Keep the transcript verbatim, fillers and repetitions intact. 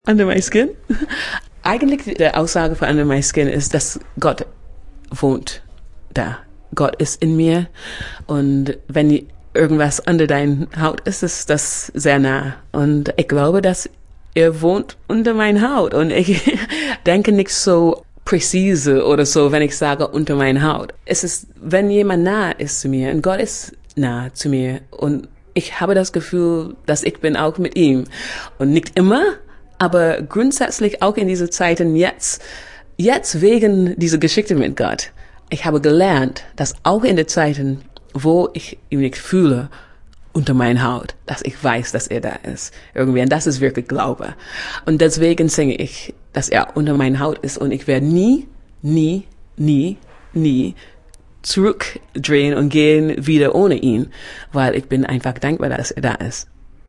Under my skin? Eigentlich die Aussage von Under my skin ist, dass Gott wohnt da. Gott ist in mir und wenn irgendwas unter deiner Haut ist, ist das sehr nah. Und ich glaube, dass er wohnt unter meiner Haut und ich denke nicht so präzise oder so, wenn ich sage unter meiner Haut. Es ist, wenn jemand nah ist zu mir und Gott ist nah zu mir und ich habe das Gefühl, dass ich bin auch mit ihm. Und nicht immer, aber grundsätzlich auch in diesen Zeiten jetzt, jetzt wegen dieser Geschichte mit Gott. Ich habe gelernt, dass auch in den Zeiten, wo ich ihn nicht fühle, unter meiner Haut, dass ich weiß, dass er da ist. Irgendwie. Und das ist wirklich Glaube. Und deswegen singe ich, dass er unter meiner Haut ist und ich werde nie, nie, nie, nie zurückdrehen und gehen wieder ohne ihn, weil ich bin einfach dankbar, dass er da ist.